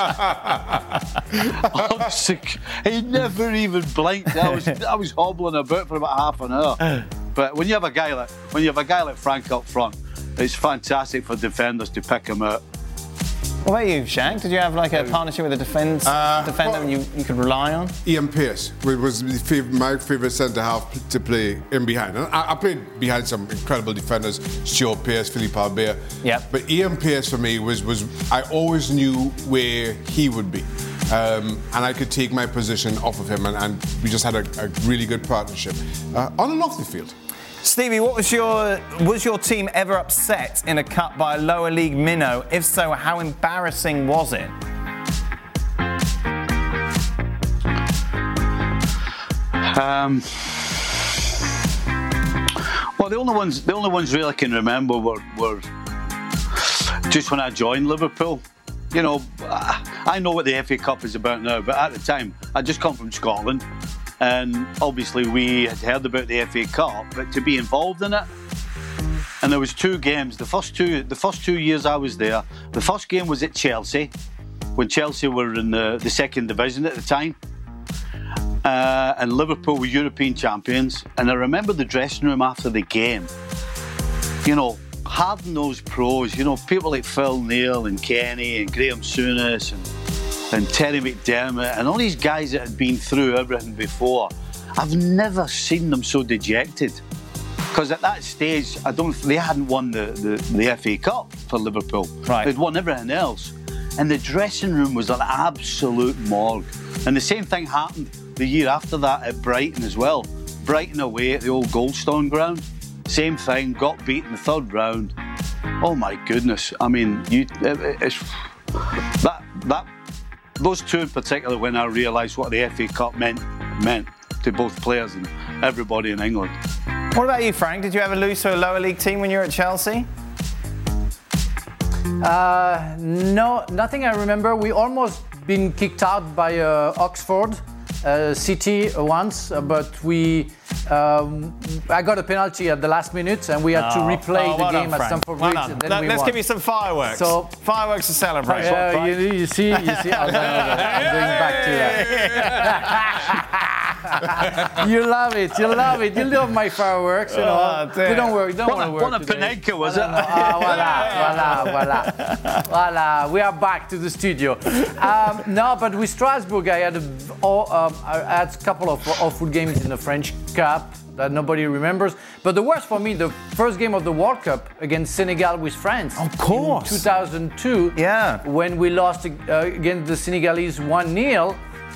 He never even blinked. I was I was hobbling about for about half an hour. But when you have a guy like when you have a guy like Frank up front, it's fantastic for defenders to pick him out. What about you, Shaq? Did you have like a partnership with a defence uh, defender well, you, you could rely on? Ian Pearce was my favourite centre half to play in behind. And I, I played behind some incredible defenders, Stuart Pearce, Philippe Albert. Yeah. But Ian Pearce for me was was I always knew where he would be, um, and I could take my position off of him, and, and we just had a, a really good partnership uh, on and off the field. Stevie, what was your was your team ever upset in a cup by a lower league minnow? If so, how embarrassing was it? Um, well, the only ones the only ones really I can remember were, were just when I joined Liverpool. You know, I know what the F A Cup is about now, but at the time, I'd just come from Scotland. And obviously we had heard about the F A Cup, but to be involved in it, and there was two games. The first two, the first two years I was there, the first game was at Chelsea, when Chelsea were in the, the second division at the time, uh, and Liverpool were European champions. And I remember the dressing room after the game. You know, hard-nosed pros. You know, people like Phil Neal and Kenny and Graham Souness and. and Terry McDermott and all these guys that had been through everything before. I've never seen them so dejected. Because at that stage, I don't. they hadn't won the, the, the F A Cup for Liverpool. Right. They'd won everything else. And the dressing room was an absolute morgue. And the same thing happened the year after that at Brighton as well. Brighton away at the old Goldstone ground. Same thing, got beat in the third round. Oh my goodness. I mean, you, it, it's... That... that Those two in particular, when I realised what the F A Cup meant meant to both players and everybody in England. What about you, Frank? Did you ever lose to a lower league team when you were at Chelsea? Uh, no, nothing I remember. We almost been kicked out by uh, Oxford uh, City once, uh, but we Um, I got a penalty at the last minute, and we had oh. to replay oh, well the game done, at Stamford well Bridge. And then Let, we let's won. give you some fireworks. So, fireworks to celebrate. Uh, you, you see, you see, I'm, I'm going back to that. You love it, you love it, you love my fireworks. You know, oh, you don't work, you don't what want to a, work. What a Panenka was it? Ah, voila, voila, voila, voila. We are back to the studio. Um, no, but with Strasbourg, I had a, oh, um, I had a couple of awful games in the French Cup that nobody remembers. But the worst for me, the first game of the World Cup against Senegal with France. Of course. In two thousand two. Yeah. When we lost uh, against the Senegalese one nil.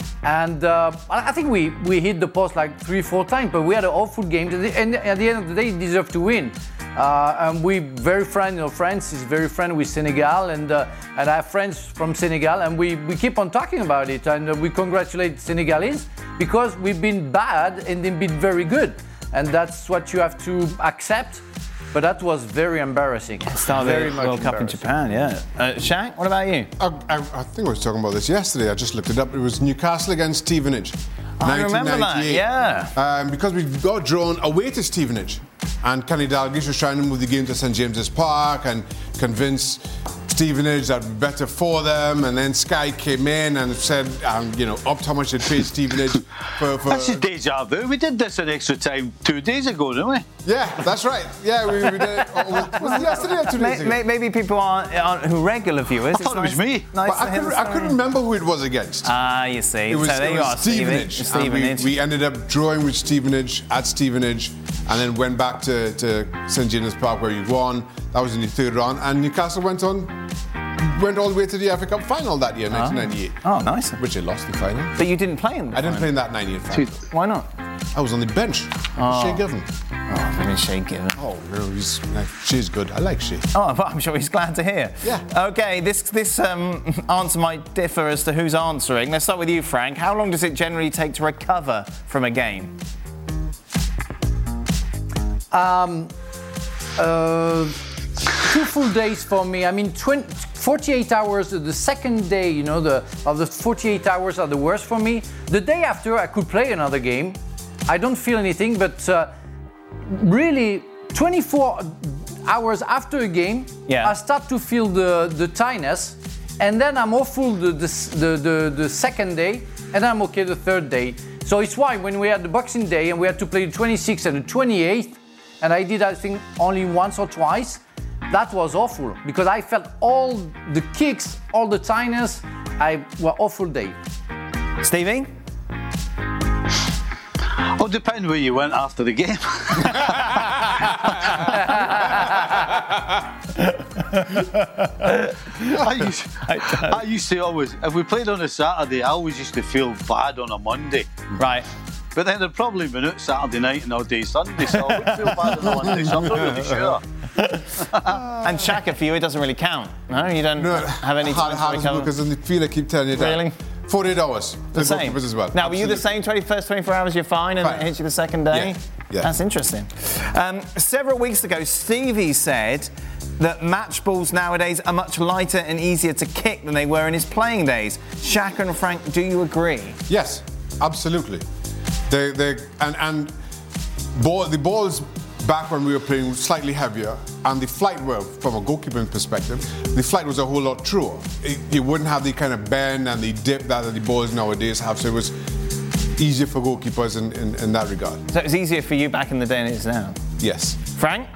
And uh, I think we, we hit the post like three, four times, but we had an awful game. And at the end of the day, deserved to win. Uh, and we very friend, you know, France is very friend with Senegal, and uh, and I have friends from Senegal, and we, we keep on talking about it, and uh, we congratulate Senegalese because we've been bad and they've been very good, and that's what you have to accept. But that was very embarrassing. Start very the much World Cup in Japan, yeah. Uh, Shaq, what about you? I, I, I think I was talking about this yesterday. I just looked it up. It was Newcastle against Stevenage. I remember that, yeah. Um, because we got drawn away to Stevenage. And Kenny Dalglish was trying to move the game to Saint James's Park and convince Stevenage that would be better for them. And then Sky came in and said, um, you know, upped how much they'd pay Stevenage for... for That's a deja vu. We did this in extra time two days ago, didn't we? Yeah, that's right. Yeah, we, we did it. Was, was it yesterday or two days ago? Maybe, maybe people aren't, aren't who regular viewers. I thought it's it was nice, me. Nice But I couldn't, I couldn't remember who it was against. Ah, you see. It was, so there it you was are, Stevenage. Stevenage. And we, we ended up drawing with Stevenage at Stevenage, and then went back to, to Saint James's Park where you won. That was in the third round, and Newcastle went on, went all the way to the F A Cup final that year, nineteen ninety-eight. Oh, nice. Which they lost the final. But you didn't play in the I didn't final. play in that ninety-eight final. Why not? I was on the bench. Oh. Shea Given. Oh, I mean, Shea Given. Oh, no, he's, Shea's good. I like Shea. Oh, but I'm sure he's glad to hear. Yeah. Okay, this this um, answer might differ as to who's answering. Let's start with you, Frank. How long does it generally take to recover from a game? Um, uh, two full days for me. I mean, twenty, forty-eight hours. The second day, you know, the of the forty-eight hours are the worst for me. The day after, I could play another game. I don't feel anything, but uh, really, twenty-four hours after a game, yeah. I start to feel the the tightness, and then I'm awful the the, the the the second day, and I'm okay the third day. So it's why when we had the Boxing Day and we had to play the twenty-sixth and the twenty-eighth, and I did, I think, only once or twice, that was awful because I felt all the kicks, all the tightness. I were awful day. Stevie? Oh, depend where you went after the game. I, used, I used to always, if we played on a Saturday, I always used to feel bad on a Monday. Right. But then there'd probably been out Saturday night and all day Sunday, so I wouldn't feel bad on a Monday, so I'm not really sure. And Shaka, for you, it doesn't really count. No, you don't No, have any time hard, to recover. because I feel I keep telling you that. Really? forty-eight hours. The same. As well. Now, were you the same? twenty-first, twenty-four hours, you're fine, and Fine. it hits you the second day? Yeah. Yeah. That's interesting. Um, several weeks ago, Stevie said that match balls nowadays are much lighter and easier to kick than they were in his playing days. Shaka and Frank, do you agree? Yes, absolutely. They, they, and and ball, the balls back when we were playing was slightly heavier, and the flight, well, from a goalkeeping perspective, the flight was a whole lot truer. It, it wouldn't have the kind of bend and the dip that the balls nowadays have, so it was easier for goalkeepers in, in, in that regard. So it was easier for you back in the day than it is now? Yes. Frank?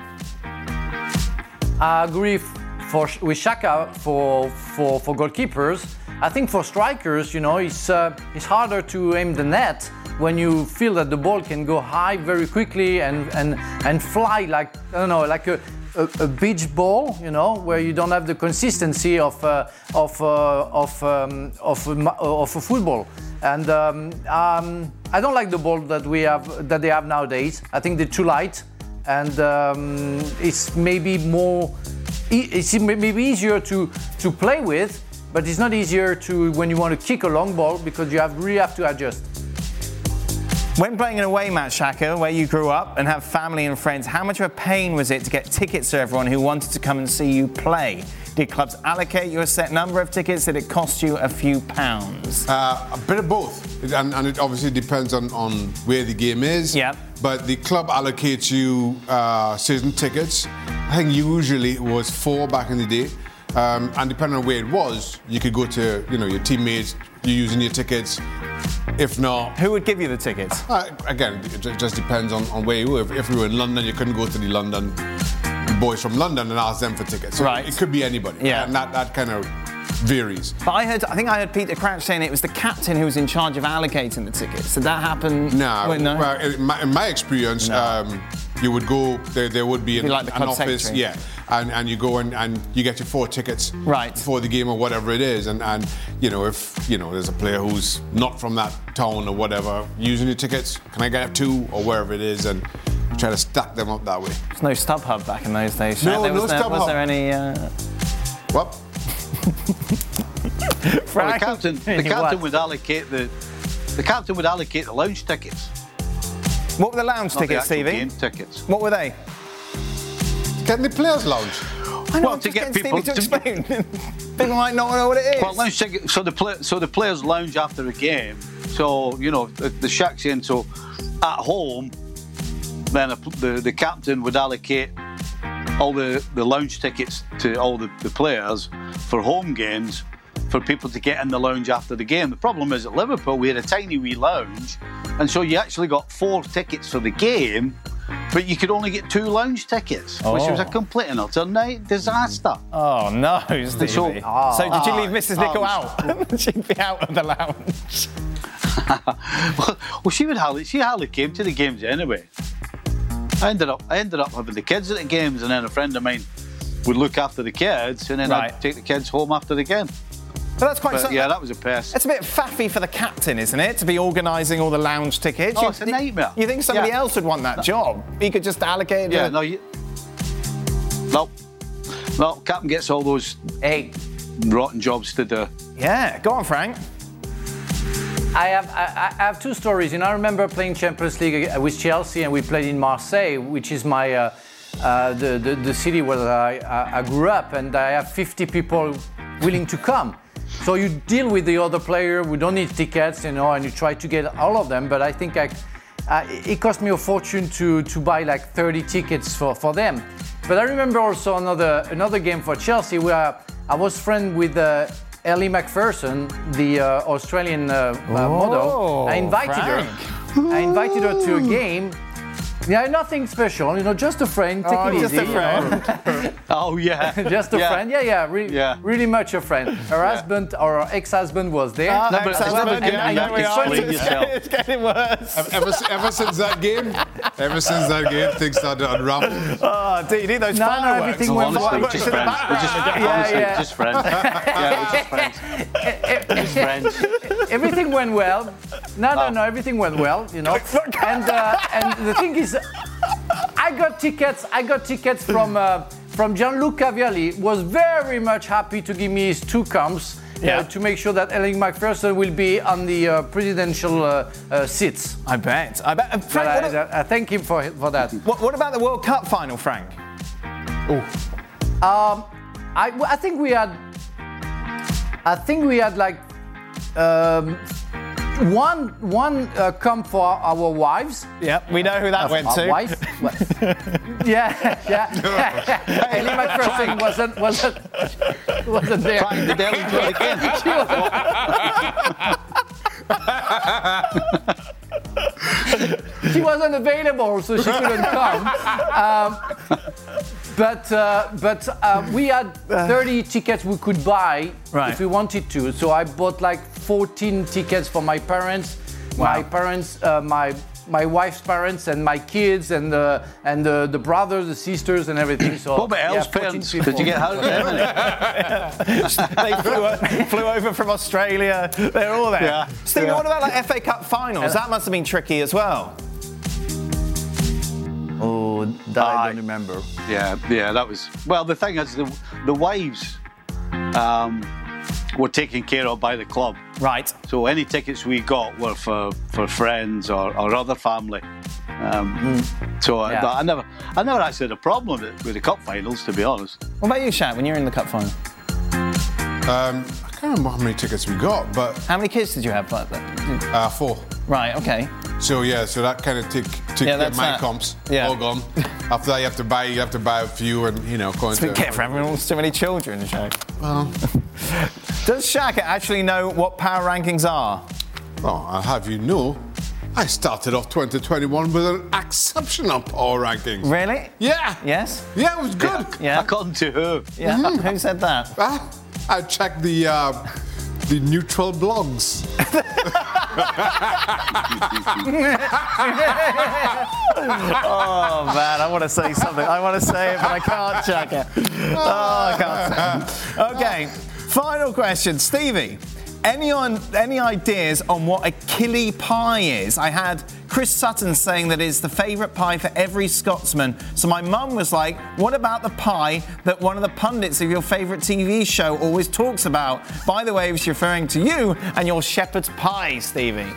I agree for, with Shaka for, for, for goalkeepers. I think for strikers, you know, it's, uh, it's harder to aim the net when you feel that the ball can go high very quickly and, and, and fly like, I don't know, like a, a, a beach ball, you know, where you don't have the consistency of, uh, of, uh, of, um, of, of a football. And um, um, I don't like the ball that we have, that they have nowadays. I think they're too light, and um, it's maybe more, it's maybe easier to, to play with, but it's not easier to when you want to kick a long ball because you have really have to adjust. When playing an away match, Shaka, where you grew up and have family and friends, how much of a pain was it to get tickets to everyone who wanted to come and see you play? Did clubs allocate you a set number of tickets? Did it cost you a few pounds? Uh, a bit of both, and, and it obviously depends on, on where the game is. Yeah. But the club allocates you uh, season tickets. I think usually it was four back in the day. Um, and depending on where it was, you could go to, you know, your teammates, you're using your tickets. If not... Who would give you the tickets? Uh, again, it just depends on, on where you were. If, if you were in London, you couldn't go to the London boys from London and ask them for tickets. So right. It could be anybody. Yeah. And that, that kind of varies. But I heard, I think I heard Peter Crouch saying it was the captain who was in charge of allocating the tickets. Did that happen? No. Wait, no? Well, in my, in my experience, No. um, you would go, there, there would be an, Be like the an club office, secretary. yeah, and, and you go and, and you get your four tickets right. for the game or whatever it is, and, and you know, if you know there's a player who's not from that town or whatever, using your tickets, can I get two or wherever it is, and try to stack them up that way. There's no StubHub back in those days. No, there no was there, StubHub. Was there any? Uh... What? Well, the captain, the captain What? would allocate the the captain would allocate the lounge tickets. What were the lounge Not the tickets, actual Stevie? game tickets. What were they? Getting the players' lounge. I know, Well, I'm to just get getting people Stevie to to- explain. People might not know what it is. Well, lounge ticket. So the play, so the players lounge after a game. So you know the, the Shaq's in. So at home, then a, the the captain would allocate all the, the lounge tickets to all the, the players for home games for people to get in the lounge after the game. The problem is at Liverpool we had a tiny wee lounge, and so you actually got four tickets for the game, but you could only get two lounge tickets, which was a Oh. complete and utter night disaster. Oh no, Stevie. So- So, did you leave Ah, Missus Nichol ah, out? She'd be out of the lounge. Well, she would hardly she hardly came to the games anyway. I ended up I ended up having the kids at the games, and then a friend of mine would look after the kids, and then Right. I'd take the kids home after the game. But that's quite. But, so- yeah, that was a pest. It's a bit faffy for the captain, isn't it, to be organising all the lounge tickets? Oh, You- it's a nightmare. You think somebody Yeah. else would want that job? He could just allocate. Yeah, the... no, you, no, no. Captain gets all those Hey, rotten jobs to do. Yeah, go on, Frank. I have I, I have two stories. You know, I remember playing Champions League with Chelsea, and we played in Marseille, which is my uh, uh, the, the the city where I, I I grew up, and I have fifty people willing to come. So you deal with the other player. We don't need tickets, you know, and you try to get all of them. But I think I, uh, it cost me a fortune to to buy like thirty tickets for, for them. But I remember also another another game for Chelsea where I was friend with. Uh, Ellie Macpherson, the uh, Australian uh, uh, model. I invited Frank. her. I invited her to a game. Yeah, nothing special, you know, just a friend. Take Oh, it just easy. a friend. You know. Oh yeah, just a yeah. friend. Yeah, yeah, re- Yeah. really much a friend. Her husband or her ex-husband was there. Ah, No, but it's ex-husband, never good and enough now to we are. explain It's yourself. getting- It's getting worse. Ever, ever since that game, ever since that game, things started to unravel. Oh, do you need those No, no, fireworks? everything No, went honestly, well. we're just in the friends. We're just, background. Yeah, honestly, yeah. just friends. Yeah, we're just friends. Just friends. Everything went well. No, no, Oh. no, everything went well, you know. And uh, and the thing is, I got tickets. I got tickets from uh, from Gianluca Vialli. Was very much happy to give me his two comps. Yeah. Uh, to make sure that Elling Macpherson will be on the uh, presidential uh, uh, seats. I bet. I bet. Uh, But Frank, what, I, I thank him for for that. what, what about the World Cup final, Frank? Um, I, I think we had, I think we had like um, one one uh, come for our wives. Yep, we know who that went Our to. wife. Well, yeah, yeah. Ellie Macpherson wasn't wasn't wasn't there. Frank, did Ellie do it again? She wasn't- she wasn't available, so she couldn't come. Um, but uh, but uh, we had thirty tickets we could buy Right. if we wanted to. So I bought like fourteen tickets for my parents, my Wow. parents, uh, my my wife's parents, and my kids, and the and the, the brothers, the sisters, and everything. So What about yeah, Elle's fourteen parents? people. Did you get hold of them? They flew, o- flew over from Australia. They're all there. Yeah. Stephen, Yeah. what about like F A Cup finals? That must have been tricky as well. Oh, that I Aye. don't remember. Yeah, yeah, that was. Well, the thing is, the the wives um, were taken care of by the club. Right. So any tickets we got were for, for friends or, or other family. Um, so I, Yeah. I never, I never actually had a problem with, with the cup finals, to be honest. What about you, Shaq, when you were in the cup final? Um, I can't remember how many tickets we got, but How many kids did you have like that? uh, four. Right, okay. So yeah, so that kind of tick tick Yeah, yeah, that's my that. comps Yeah. all gone. After that, you have to buy you have to buy a few, and you know, go It's been into. careful, everyone wants too many children, Shaq. Well, Does Shaq actually know what power rankings are? well, I'll have you know, I started off twenty twenty-one with an exceptional power rankings. Really? Yeah. Yes? Yeah, it was good. Yeah. According to who? Yeah. Who said that? Ah, I checked the uh, the neutral blogs. Oh man, I want to say something. I want to say it, but I can't, Shaq. Oh, I can't say it. Okay, final question, Stevie. Any on any ideas on what a killie pie is? I had Chris Sutton saying that it's the favourite pie for every Scotsman. So my mum was like, "What about the pie that one of the pundits of your favourite T V show always talks about?" By the way, I was referring to you and your shepherd's pie, Stevie.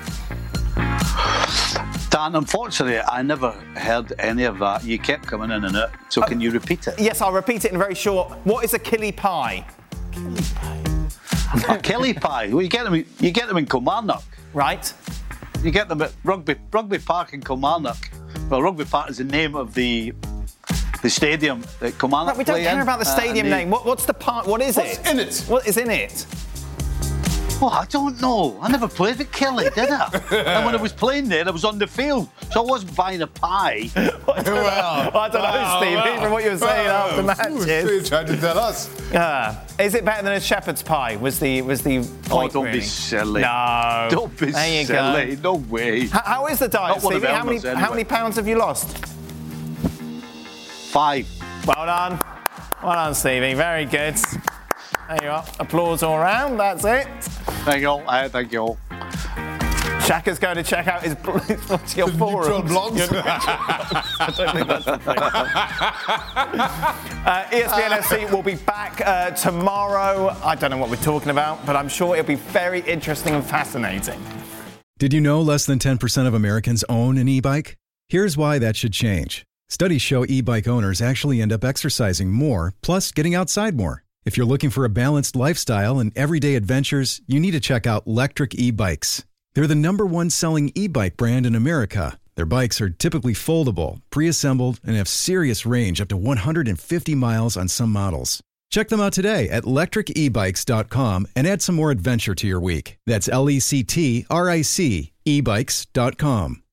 Dan, unfortunately, I never heard any of that. You kept coming in and out. So can you repeat it? Yes, I'll repeat it in very short. What is a killie pie? A killie pie. Well, you get them. You get them in Kilmarnock, right? You get them at Rugby Rugby Park in Kilmarnock. Well, Rugby Park is the name of the the stadium that Kilmarnock But we don't play care in. about the Uh, stadium and they- name. What, what's the part? What is What's it? in it? What is in it? Oh, I don't know. I never played with Kelly, did I? And when I was playing there, I was on the field, so I wasn't buying a pie. well, I don't know, Stevie, from what you were saying after matches. Trying to tell us. Uh, is it better than a shepherd's pie? Was the was the point? Oh, don't be really? silly. No. Don't be there you silly. Go. No way. How, how is the diet, Not one of Stevie? How many Elmer's, how many anyway. pounds have you lost? Five. Well done. Well done, Stevie. Very good. There you are. Applause all round. That's it. Thank you all. Uh, thank you all. Shaka's going to check out his, his your forums. Neutral blogs. Your neutral blogs. I don't think that's the thing. uh, E S P N F C will be back uh, tomorrow. I don't know what we're talking about, but I'm sure it'll be very interesting and fascinating. Did you know less than ten percent of Americans own an e-bike? Here's why that should change. Studies show e-bike owners actually end up exercising more, plus getting outside more. If you're looking for a balanced lifestyle and everyday adventures, you need to check out Lectric e-bikes. They're the number one selling e-bike brand in America. Their bikes are typically foldable, pre-assembled, and have serious range up to one hundred fifty miles on some models. Check them out today at lectric e bikes dot com and add some more adventure to your week. That's L E C T R I C e bikes dot com.